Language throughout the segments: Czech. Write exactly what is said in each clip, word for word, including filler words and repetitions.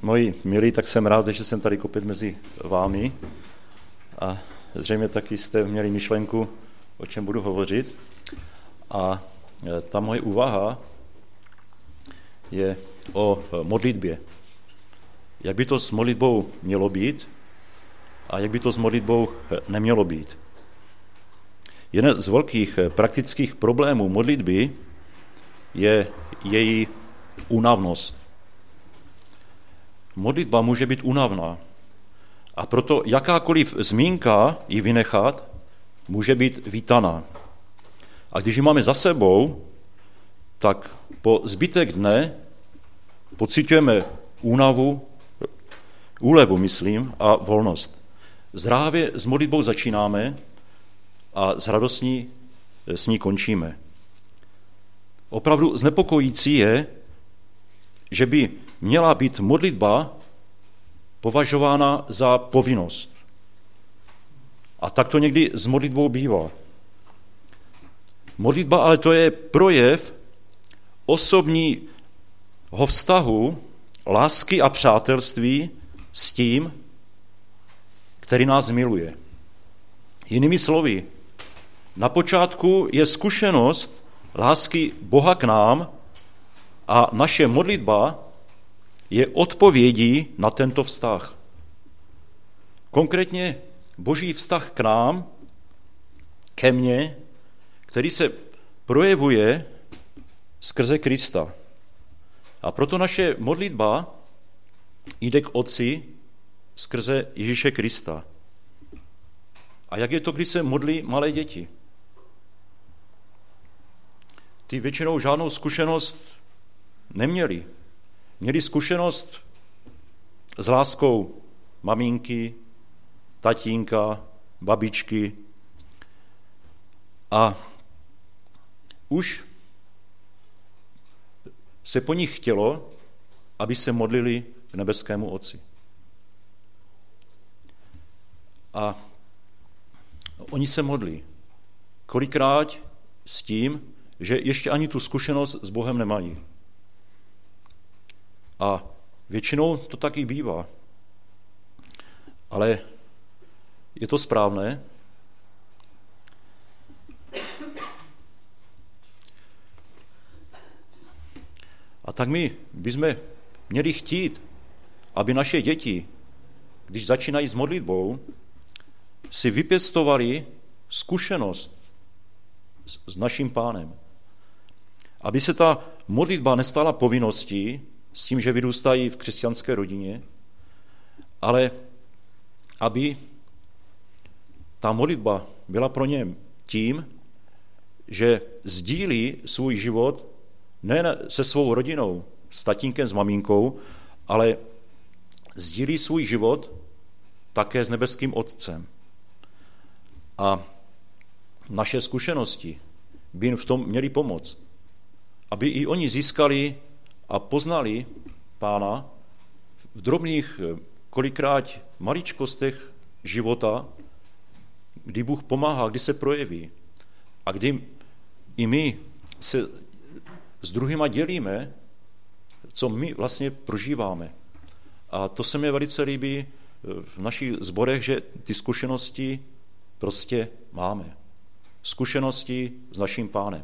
Moji milí, tak jsem rád, že jsem tady opět mezi vámi a zřejmě taky jste měli myšlenku, o čem budu hovořit. A ta moje úvaha je o modlitbě. Jak by to s modlitbou mělo být a jak by to s modlitbou nemělo být. Jeden z velkých praktických problémů modlitby je její únavnost. Modlitba může být únavná a proto jakákoliv zmínka ji vynechat může být vítaná. A když ji máme za sebou, tak po zbytek dne pociťujeme únavu, úlevu, myslím, a volnost. Zdravě s modlitbou začínáme a s radostí s ní končíme. Opravdu znepokojící je, že by měla být modlitba považována za povinnost. A tak to někdy s modlitbou bývá. Modlitba ale to je projev osobního vztahu, lásky a přátelství s tím, který nás miluje. Jinými slovy, na počátku je zkušenost lásky Boha k nám a naše modlitba je odpovědí na tento vztah. Konkrétně Boží vztah k nám, ke mně, který se projevuje skrze Krista. A proto naše modlitba jde k Otci skrze Ježíše Krista. A jak je to, když se modlí malé děti? Ty většinou žádnou zkušenost neměli. Měli zkušenost s láskou maminky, tatínka, babičky a už se po nich chtělo, aby se modlili k nebeskému Otci. A oni se modlí. Kolikrát s tím, že ještě ani tu zkušenost s Bohem nemají. A většinou to taky bývá. Ale je to správné? A tak my bychom měli chtít, aby naše děti, když začínají s modlitbou, si vypěstovali zkušenost s, s naším Pánem. Aby se ta modlitba nestala povinností, s tím, že vyrůstají v křesťanské rodině, ale aby ta modlitba byla pro ně tím, že sdílí svůj život ne se svou rodinou, s tatínkem, s maminkou, ale sdílí svůj život také s nebeským Otcem. A naše zkušenosti by jim v tom měly pomoct, aby i oni získali a poznali Pána v drobných, kolikrát maličkostech života, kdy Bůh pomáhá, kdy se projeví a kdy i my se s druhýma dělíme, co my vlastně prožíváme. A to se mi velice líbí v našich sborech, že ty zkušenosti prostě máme. Zkušenosti s naším Pánem.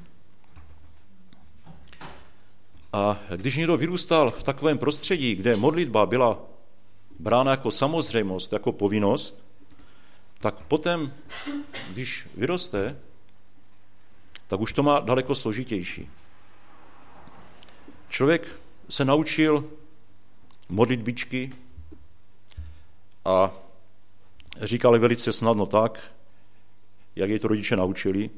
A když někdo vyrůstal v takovém prostředí, kde modlitba byla brána jako samozřejmost, jako povinnost, tak potom, když vyroste, tak už to má daleko složitější. Člověk se naučil modlitbičky a říkali velice snadno tak, jak jej to rodiče naučili.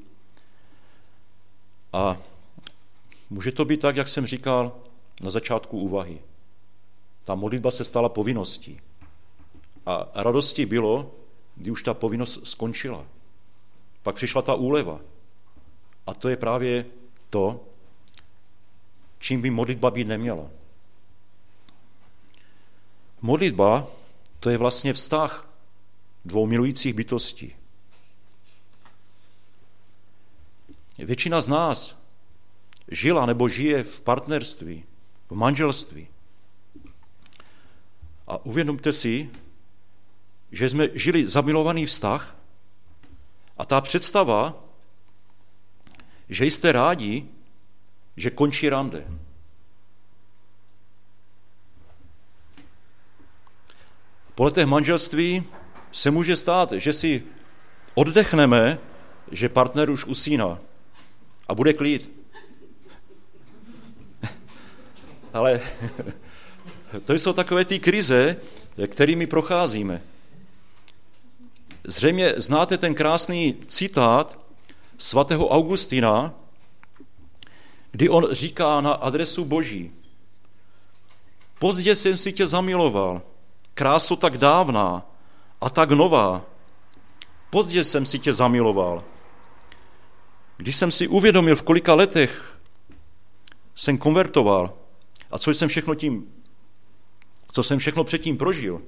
A může to být tak, jak jsem říkal na začátku úvahy. Ta modlitba se stala povinností. A radostí bylo, kdy už ta povinnost skončila. Pak přišla ta úleva. A to je právě to, čím by modlitba být neměla. Modlitba, to je vlastně vztah dvou milujících bytostí. Většina z nás žila nebo žije v partnerství, v manželství. A uvědomte si, že jsme žili zamilovaný vztah a ta představa, že jste rádi, že končí rande. Po letech manželství se může stát, že si oddechneme, že partner už usíná a bude klid. Ale to jsou takové ty krize, kterými procházíme. Zřejmě znáte ten krásný citát svatého Augustina, kdy on říká na adresu Boží: pozdě jsem si tě zamiloval, kráso tak dávná a tak nová. Pozdě jsem si tě zamiloval. Když jsem si uvědomil, v kolika letech jsem konvertoval a co jsem všechno tím, co jsem všechno předtím prožil,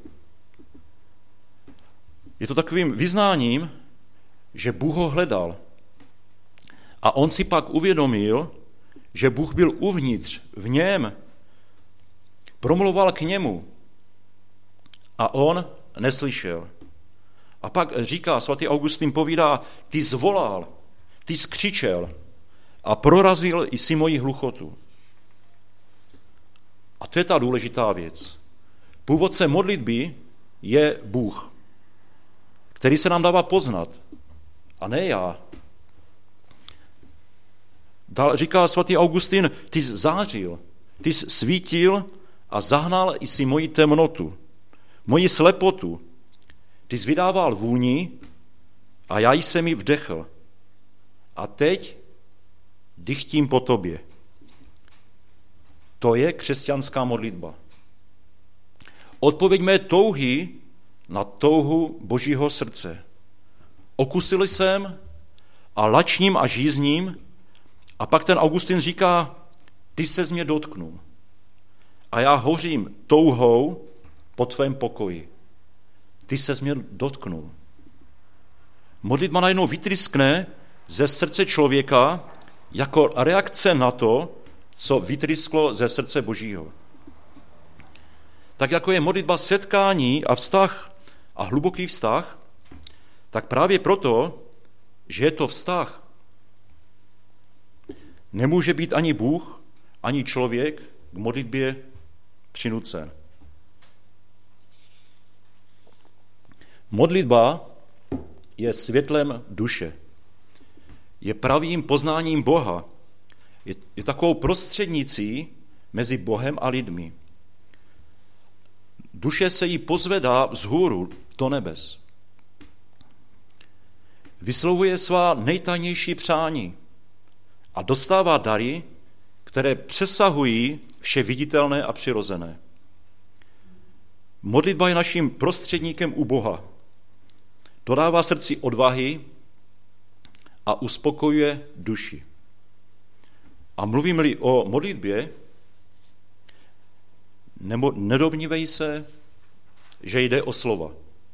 je to takovým vyznáním, že Bůh ho hledal. A on si pak uvědomil, že Bůh byl uvnitř, v něm, promluval k němu a on neslyšel. A pak říká, svatý Augustín povídá, ty zvolal, ty skřičel a prorazil i si moji hluchotu. A to je ta důležitá věc. Původce modlitby je Bůh, který se nám dává poznat, a ne já. Dál říká svatý Augustín, ty jsi zářil, ty jsi svítil a zahnal i si moji temnotu, moji slepotu. Ty jsi vydával vůni a já jsem ji vdechl. A teď dychtím po tobě. To je křesťanská modlitba. Odpověď mé touhy na touhu Božího srdce. Okusil jsem a lačním a žízním a pak ten Augustín říká, ty se z mě dotknul a já hořím touhou po tvém pokoji. Ty se z mě dotknul. Modlitba najednou vytryskne ze srdce člověka jako reakce na to, co vytrysklo ze srdce Božího. Tak jako je modlitba setkání a vztah a hluboký vztah, tak právě proto, že je to vztah, nemůže být ani Bůh, ani člověk k modlitbě přinucen. Modlitba je světlem duše. Je pravým poznáním Boha. Je, je takovou prostřednicí mezi Bohem a lidmi. Duše se jí pozvedá vzhůru do nebes. Vyslovuje svá nejtajnější přání a dostává dary, které přesahují vše viditelné a přirozené. Modlitba je naším prostředníkem u Boha. Dodává srdci odvahy a uspokojuje duši. A mluvím-li o modlitbě, nebo nedomnívej se, že jde o slova.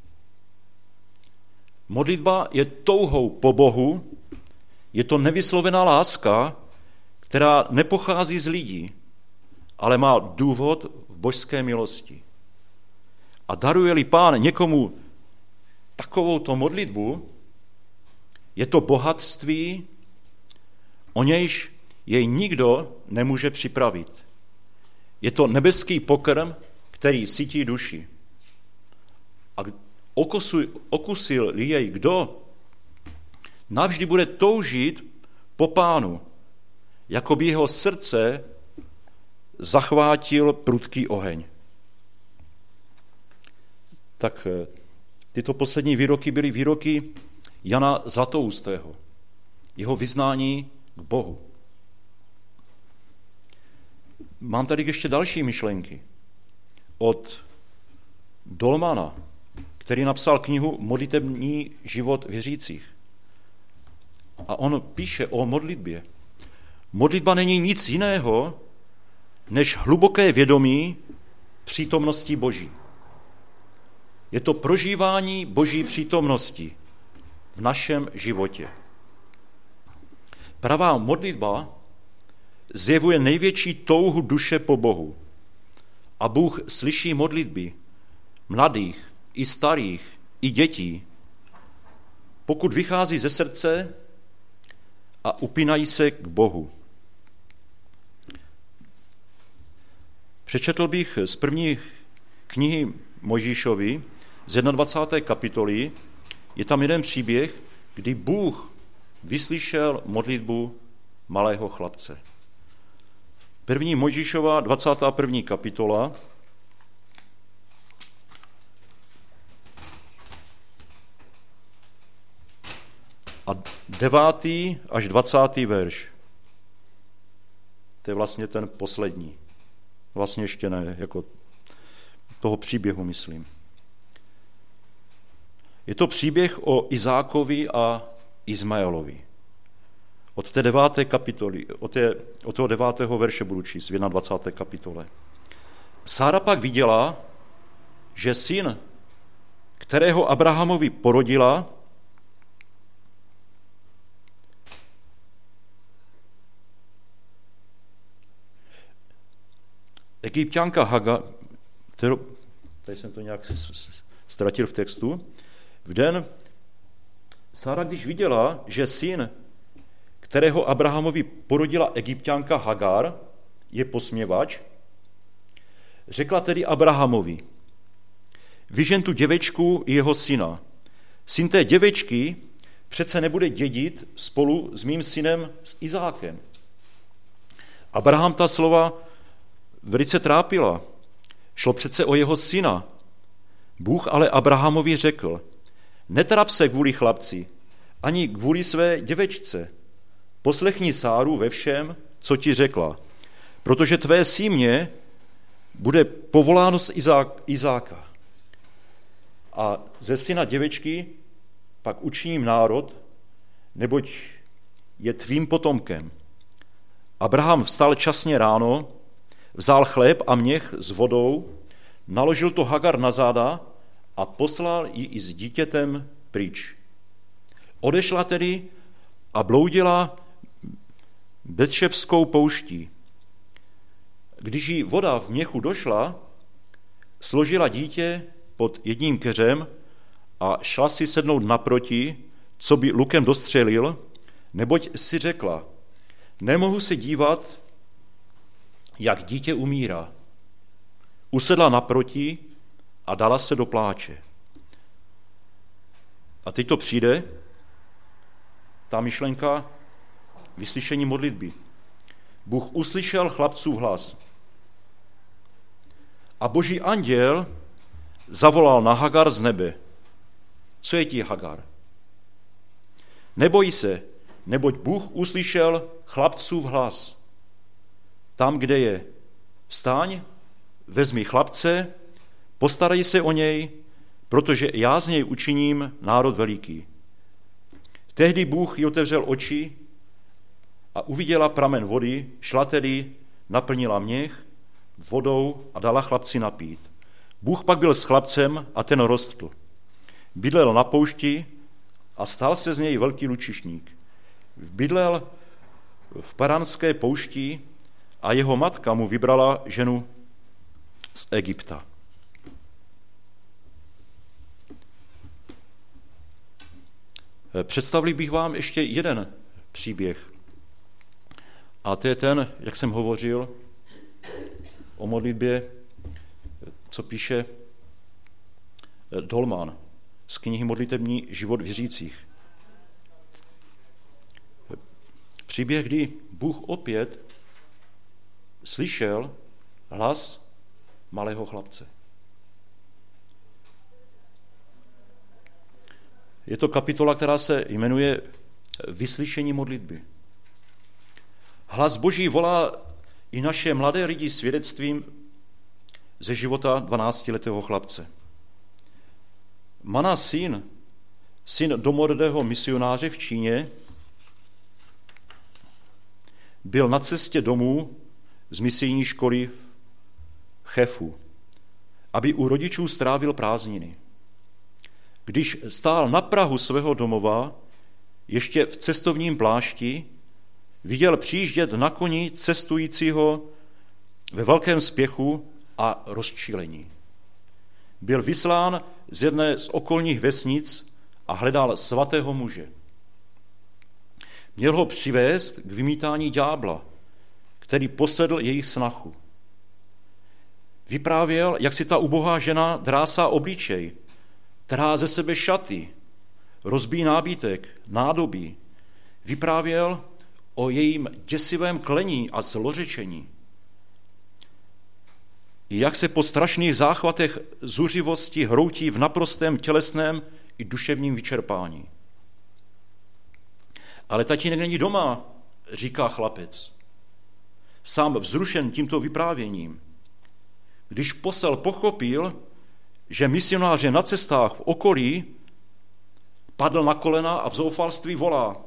Modlitba je touhou po Bohu, je to nevyslovená láska, která nepochází z lidí, ale má důvod v božské milosti. A daruje-li Pán někomu takovouto modlitbu, je to bohatství, o nějž jej nikdo nemůže připravit. Je to nebeský pokrm, který sytí duši. A okusil jej kdo, navždy bude toužit po Pánu, jako by jeho srdce zachvátil prudký oheň. Tak tyto poslední výroky byly výroky Jana Zlatoustého, jeho vyznání k Bohu. Mám tady ještě další myšlenky od Dolmana, který napsal knihu Modlitební život věřících. A on píše o modlitbě. Modlitba není nic jiného, než hluboké vědomí přítomnosti Boží. Je to prožívání Boží přítomnosti v našem životě. Pravá modlitba zjevuje největší touhu duše po Bohu. A Bůh slyší modlitby mladých, i starých, i dětí, pokud vychází ze srdce a upínají se k Bohu. Přečetl bych z první knihy Mojžíšovi z dvacáté první kapitoly. Je tam jeden příběh, kdy Bůh vyslyšel modlitbu malého chlapce. První Mojžíšova dvacátá první kapitola. A devátý až dvacátý verš. To je vlastně ten poslední. Vlastně ještě ne, jako toho příběhu myslím. Je to příběh o Izákovi a Izmaelovi. Od té deváté kapitoly, od, té, od toho devátého verše budu číst v dvacáté první kapitole. Sára pak viděla, že syn, kterého Abrahamovi porodila, Egypťanka Hagar, tady jsem to nějak ztratil v textu, v den Sára, když viděla, že syn, kterého Abrahamovi porodila Egypťanka Hagar, je posměvač, řekla tedy Abrahamovi, vyžen tu děvečku i jeho syna. Syn té děvečky přece nebude dědit spolu s mým synem s Izákem. Abraham ta slova velice trápila. Šlo přece o jeho syna. Bůh ale Abrahamovi řekl, netrap se kvůli chlapci, ani kvůli své děvečce. Poslechni Sáru ve všem, co ti řekla, protože tvé símě bude povoláno z Izák, Izáka. A ze syna děvečky pak učiním národ, neboť je tvým potomkem. Abraham vstal časně ráno, vzal chléb a měch s vodou, naložil to Hagar na záda a poslal ji i s dítětem pryč. Odešla tedy a bloudila Betšebskou pouští. Když jí voda v měchu došla, složila dítě pod jedním keřem a šla si sednout naproti, co by lukem dostřelil, neboť si řekla, nemohu se dívat, jak dítě umírá. Usedla naproti a dala se do pláče. A teď to přijde, ta myšlenka vyslyšení modlitby. Bůh uslyšel chlapcův hlas. A boží anděl zavolal na Hagar z nebe. Co je ti, Hagar? Neboj se, neboť Bůh uslyšel chlapcův hlas. Tam, kde je, vstaň, vezmi chlapce, postarej se o něj, protože já z něj učiním národ veliký. Tehdy Bůh jí otevřel oči a uviděla pramen vody, šla tedy, naplnila měch vodou a dala chlapci napít. Bůh pak byl s chlapcem a ten rostl. Bydlel na poušti a stal se z něj velký lučišník. Bydlel v Paranské poušti a jeho matka mu vybrala ženu z Egypta. Představil bych vám ještě jeden příběh. A to je ten, jak jsem hovořil o modlitbě, co píše Dolman z knihy Modlitební život věřících. Příběh, kdy Bůh opět slyšel hlas malého chlapce. Je to kapitola, která se jmenuje Vyslyšení modlitby. Hlas Boží volá i naše mladé lidi svědectvím ze života dvanáctiletého chlapce. Mana syn, syn domorodého misionáře v Číně, byl na cestě domů z misijní školy v Chefu, aby u rodičů strávil prázdniny. Když stál na prahu svého domova, ještě v cestovním plášti, viděl přijíždět na koni cestujícího ve velkém spěchu a rozčílení. byl vyslán z jedné z okolních vesnic a hledal svatého muže. Měl ho přivést k vymítání ďábla, který posedl jejich snachu. Vyprávěl, jak si ta ubohá žena drásá obličej, trhá ze sebe šaty, rozbíjí nábytek, nádobí. Vyprávěl o jejím děsivém klení a zlořečení. I jak se po strašných záchvatech zuřivosti hroutí v naprostém tělesném i duševním vyčerpání. Ale tatínek není doma, říká chlapec. Sám vzrušen tímto vyprávěním. Když posel pochopil, že misionář je na cestách v okolí, padl na kolena a v zoufalství volá: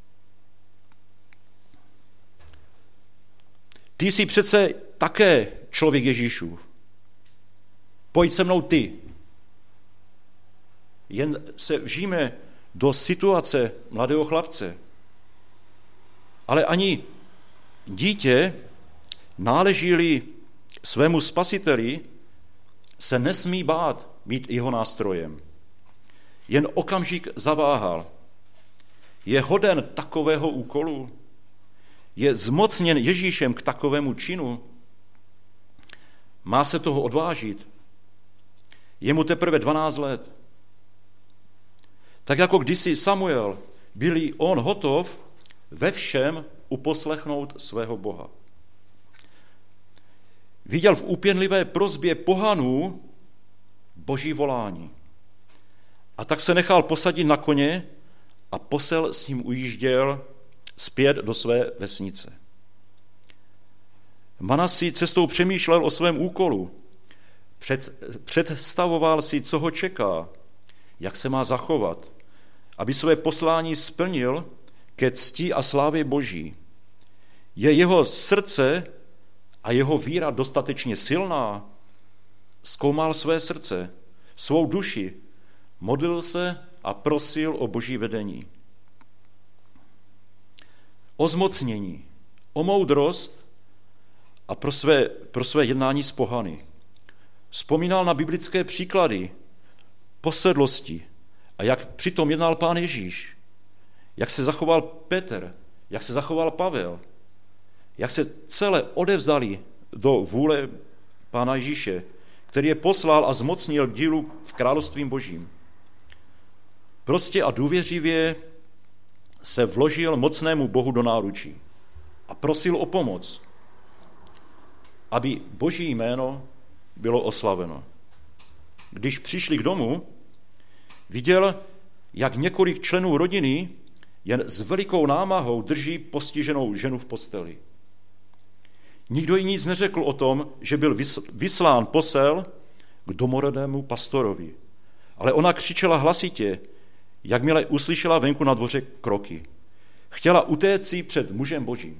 Ty jsi přece také člověk Ježíšův. Pojď se mnou ty. Jen se vžijme do situace mladého chlapce. Ale ani dítě, náleží-li svému spasiteli, se nesmí bát být jeho nástrojem. Jen okamžik zaváhal. Je hoden takového úkolu? Je zmocněn Ježíšem k takovému činu? Má se toho odvážit? Je mu teprve dvanáct let. Tak jako kdysi Samuel, byl on hotov ve všem uposlechnout svého Boha. Viděl v úpěnlivé prosbě pohanů Boží volání. A tak se nechal posadit na koně a posel s ním ujížděl zpět do své vesnice. Manasí cestou přemýšlel o svém úkolu. Před, představoval si, co ho čeká, jak se má zachovat, aby své poslání splnil ke cti a slávě Boží. Je jeho srdce a jeho víra dostatečně silná? Zkoumal své srdce, svou duši, modlil se a prosil o Boží vedení. O zmocnění, o moudrost a pro své, pro své jednání s pohany. Vzpomínal na biblické příklady posedlosti a jak přitom jednal Pán Ježíš, jak se zachoval Petr, jak se zachoval Pavel, jak se celé odevzdali do vůle Pána Ježíše, který je poslal a zmocnil k dílu v království Božím. Prostě a důvěřivě se vložil mocnému Bohu do náručí a prosil o pomoc, aby Boží jméno bylo oslaveno. Když přišli k domu, viděl, jak několik členů rodiny jen s velikou námahou drží postiženou ženu v posteli. Nikdo jí nic neřekl o tom, že byl vyslán posel k domorodému pastorovi. Ale ona křičela hlasitě, jakmile uslyšela venku na dvoře kroky. Chtěla utéci před mužem Božím.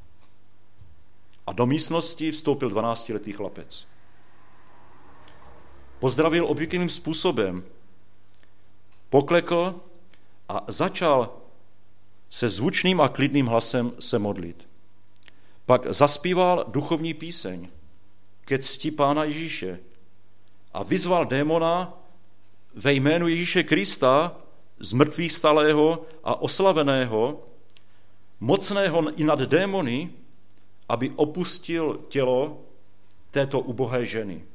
A do místnosti vstoupil dvanáctiletý chlapec. Pozdravil obvyklým způsobem, poklekl a začal se zvučným a klidným hlasem se modlit. Pak zaspíval duchovní píseň ke cti Pána Ježíše a vyzval démona ve jménu Ježíše Krista, z mrtvých stalého a oslaveného, mocného i nad démony, aby opustil tělo této ubohé ženy.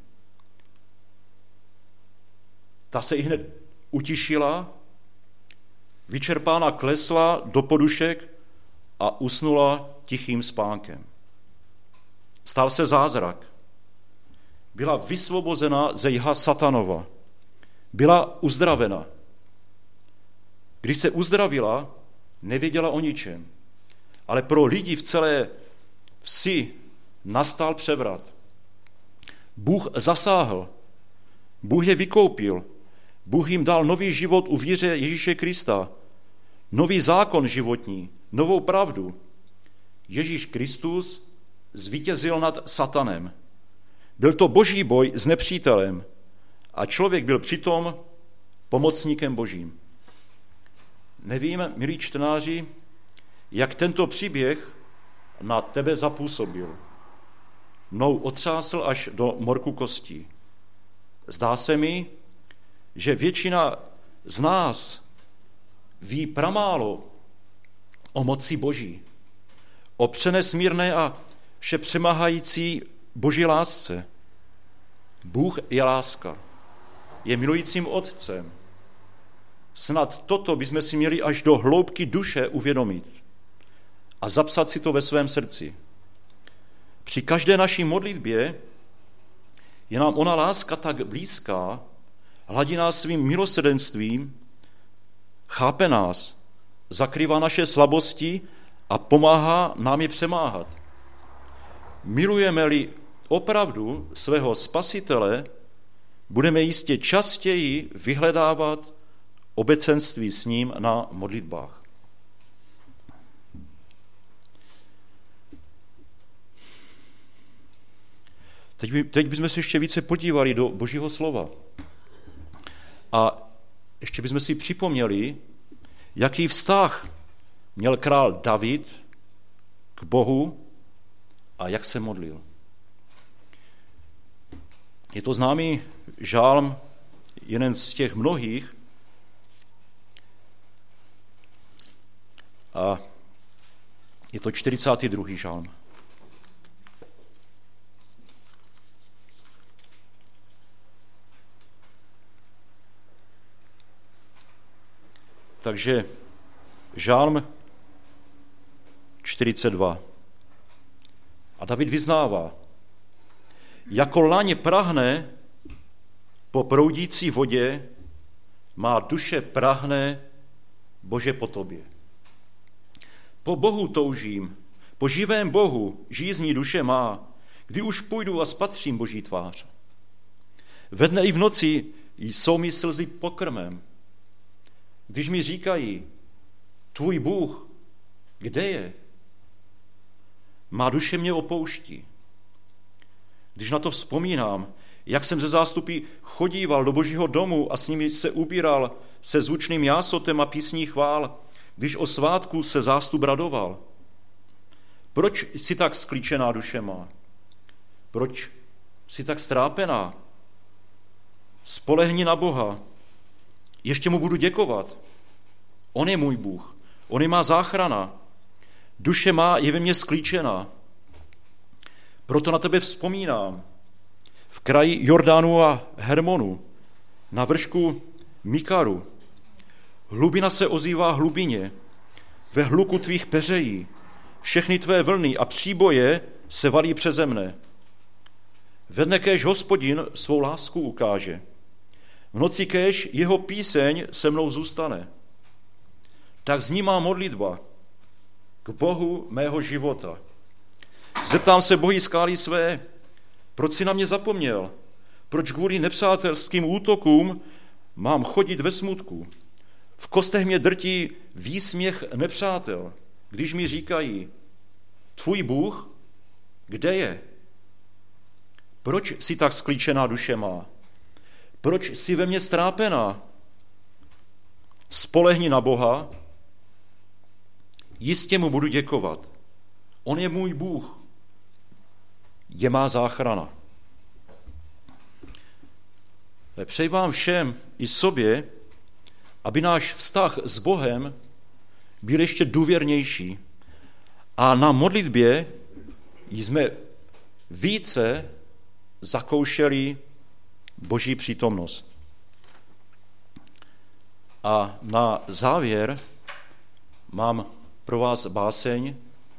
Ta se ihned utišila, vyčerpána klesla do podušek a usnula tichým spánkem. Stal se zázrak. Byla vysvobozena ze jha satanova. Byla uzdravena. Když se uzdravila, nevěděla o ničem. Ale pro lidi v celé vsi nastal převrat. Bůh zasáhl. Bůh je vykoupil. Bůh jim dal nový život u víře Ježíše Krista. Nový zákon životní, novou pravdu. Ježíš Kristus zvítězil nad satanem. Byl to boží boj s nepřítelem a člověk byl přitom pomocníkem božím. Nevím, milí čtenáři, jak tento příběh na tebe zapůsobil. Mnou otřásl až do morku kostí. zdá se mi, že většina z nás ví pramálo o moci Boží, o přenesmírné a všepřemáhající Boží lásce. Bůh je láska, je milujícím otcem. Snad toto bychom si měli až do hloubky duše uvědomit a zapsat si to ve svém srdci. Při každé naší modlitbě je nám ona láska tak blízká, hladí nás svým milosrdenstvím, chápe nás, zakrývá naše slabosti a pomáhá nám je přemáhat. Milujeme-li opravdu svého Spasitele, budeme jistě častěji vyhledávat obecenství s ním na modlitbách. Teď, by, teď bychom se ještě více podívali do Božího slova. A ještě bychom si připomněli, jaký vztah měl král David k Bohu a jak se modlil. Je to známý žálm, jeden z těch mnohých, a je to čtyřicátý druhý žálm. Takže žálm čtyřicet dva. A David vyznává, jako laň prahne po proudící vodě, má duše prahne, Bože, po tobě. Po Bohu toužím, po živém Bohu žízní duše má, kdy už půjdu a spatřím Boží tvář. Ve dne i v noci jsou mi slzy pokrmem. Když mi říkají, tvůj Bůh, kde je? Má duše mě opouští. Když na to vzpomínám, jak jsem ze zástupy chodíval do Božího domu a s nimi se ubíral se zvučným jásotem a písní chvál, když o svátku se zástup radoval. Proč jsi tak sklíčená duše má? Proč jsi tak strápená? Spolehni na Boha. Ještě mu budu děkovat. On je můj Bůh. On je má záchrana. Duše má je ve mně sklíčená. Proto na tebe vzpomínám. V kraji Jordánu a Hermonu, na vršku Mikaru. Hlubina se ozývá hlubině. Ve hluku tvých peřejí. Všechny tvé vlny a příboje se valí přeze mne. Ve dne kéž Hospodin svou lásku ukáže. V noci kéž jeho píseň se mnou zůstane. Tak zní má modlitba k Bohu mého života. Zeptám se Boží skály své, proč jsi na mě zapomněl? Proč kvůli nepřátelským útokům mám chodit ve smutku? V kostech mě drtí výsměch nepřátel, když mi říkají, tvůj Bůh, kde je? Proč jsi tak sklíčená duše má? Proč jsi ve mně strápená? Spolehni na Boha, jistě mu budu děkovat. On je můj Bůh, je má záchrana. Přeji vám všem i sobě, aby náš vztah s Bohem byl ještě důvěrnější a na modlitbě jsme více zakoušeli Boží přítomnost. A na závěr mám pro vás báseň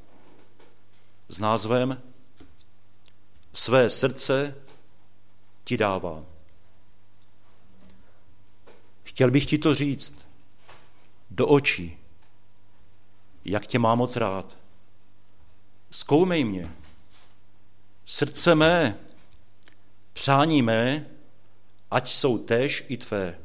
s názvem Své srdce ti dávám. Chtěl bych ti to říct do očí, jak tě mám moc rád. Zkoumej mě. Srdce mé, přání mé, ať jsou též i tvé.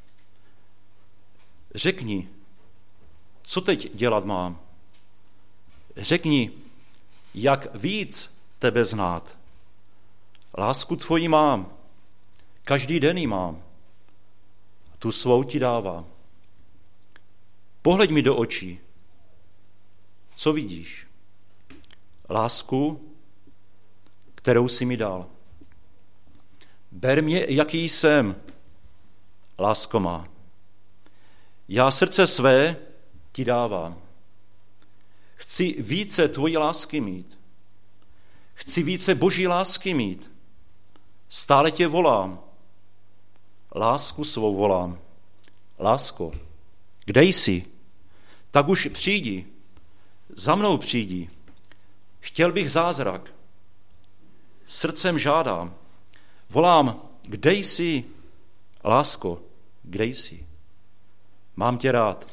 Řekni, co teď dělat mám. Řekni, jak víc tebe znát. Lásku tvoji mám, každý den ji mám. Tu svou ti dávám. Pohleď mi do očí. Co vidíš? Lásku, kterou jsi mi dal. Ber mě, jaký jsem, lásko má. Já srdce své ti dávám. Chci více tvojí lásky mít. Chci více boží lásky mít. Stále tě volám. Lásku svou volám. Lásko, kde jsi? Tak už přijdi. Za mnou přijdi. Chtěl bych zázrak. Srdcem žádám. Volám, kde jsi? Lásko, kde jsi? Mám tě rád.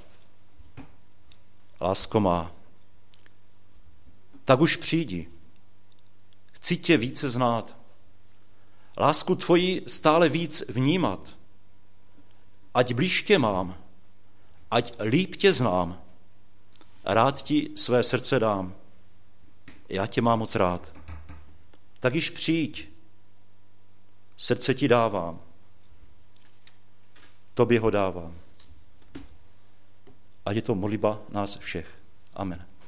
Lásko má. Tak už přijdi. Chci tě více znát. Lásku tvoji stále víc vnímat. Ať blíž tě mám, ať líp tě znám. Rád ti své srdce dám. Já tě mám moc rád. Tak již přijď. Srdce ti dávám. Tobě ho dávám. Ať je to modlitba nás všech. Amen.